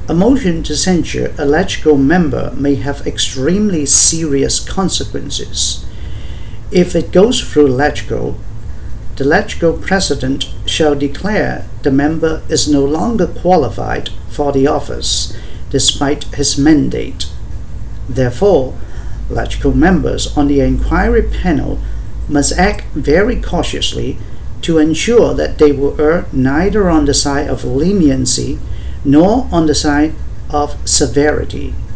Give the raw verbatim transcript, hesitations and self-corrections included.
A motion to censure a LegCo member may have extremely serious consequences. If it goes through LegCo, the LegCo president shall declare the member is no longer qualified for the office, despite his mandate. Therefore, LegCo members on the inquiry panel must act very cautiously to ensure that they will err neither on the side of leniency nor on the side of severity.